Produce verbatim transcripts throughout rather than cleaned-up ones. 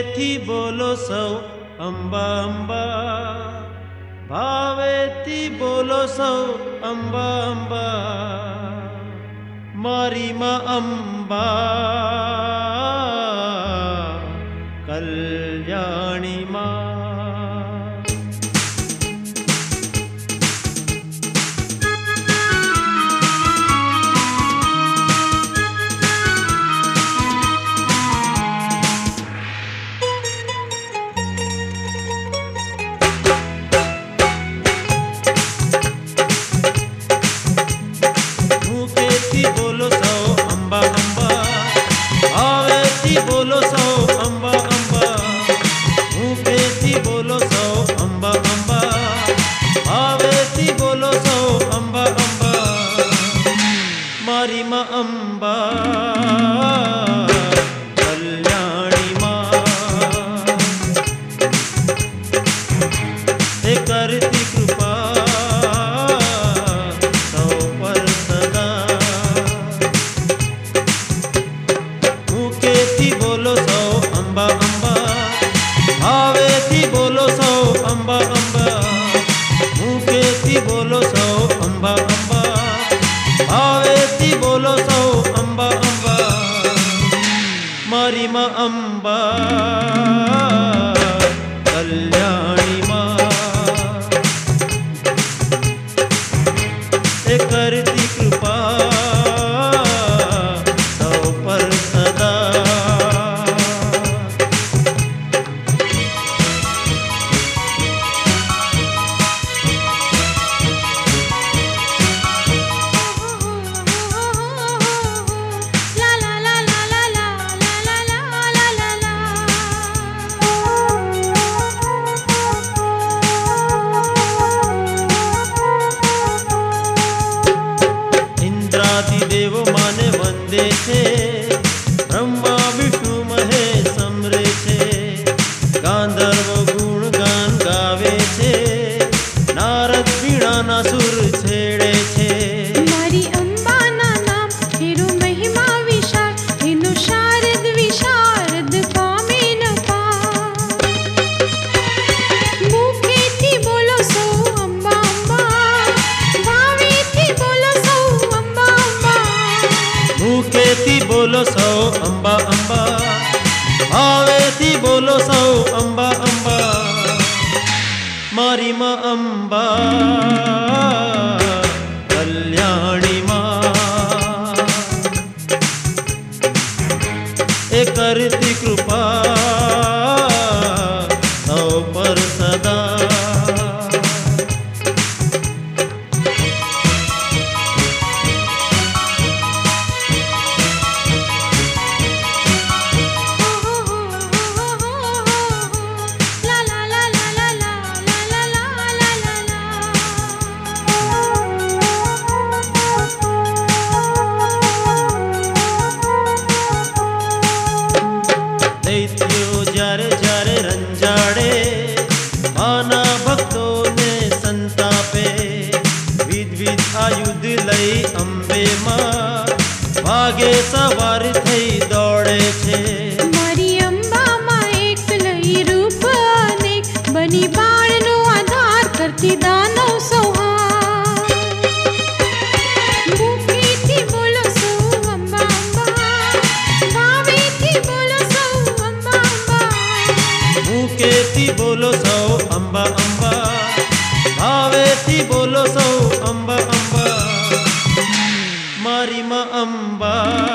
भावेथी बोलो सौ अंबा अंबा, भावेथी बोलो सौ अंबा अंबा, मारी माँ अंबा कल्याणी माँ। बोलो सौ अंबा अंबा, भावेथी बोलो सौ अंबा अंबा, मुखेथी बोलो सौ अंबा अंबा, भावेथी बोलो सौ अंबा अंबा, मारी माँ अंबा कल्याणी माँ। हे करती कृपा सौ पर सदा, मुखेथी बोलो सौ अंबा अंबा, भावेथी बोलो सौ अंबा अंबा, मुखेथी बोलो सौ अंबा अंबा, भावेथी बोलो सौ अंबा अंबा, मारी माँ अंबा कल्याणी माँ। हे करती कृपा सौ पर सदा। देव माने वंदे छे, ब्रह्मा विष्णु महेश समरे छे, गांधर्व गुण गान गावे छे, नारद वीणा ना सुर छेड़े छे। मारी अंबा ना नाम हेरो महिमा विशाल, हेनो शारद विशारद पामे न पार। मुखेथी बोलो सौ अंबा अंबा, भावेथी बोलो सौ अंबा अंबा, मुखेथी बोलो सौ अंबा अंबा, भावेथी बोलो सौ अंबा अंबा, मारी माँ अंबा कल्याणी माँ। हे करती कृपा सौ पर सदा। दैत्यो जारे जारे रंजाड़े, आना भक्तों ने संतापे, विध विध आयुध लई अंबे माँ भागे सवार थई दौड़े छे। मारी अंबा माँ एक लई रूप अनेक, बनी बाणनो आधार करती दानव संहार। मुखेथी बोलो सौ अंबा अंबा, भावेथी बोलो सौ अंबा अंबा, मुखेथी बोलो सौ अंबा अंबा, भावेथी बोलो सौ अंबा अंबा, मारी माँ अंबा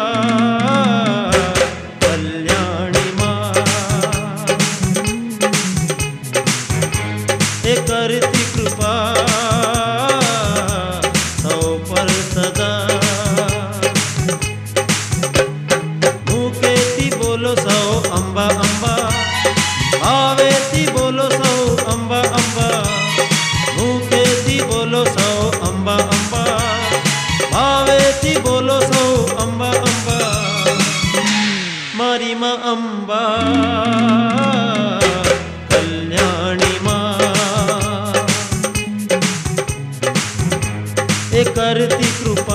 कल्याणी माँ। हे करती कृपा सौ पर सदा। मुखेथी बोलो सौ अंबा अंबा, भावेथी बोलो सौ अंबा अंबा, मुखेथी बोलो सौ अंबा अंबा, भावेथी बोलो सौ अंबा अंबा, मारी माँ अंबा कल्याणी माँ। हे करती कृपा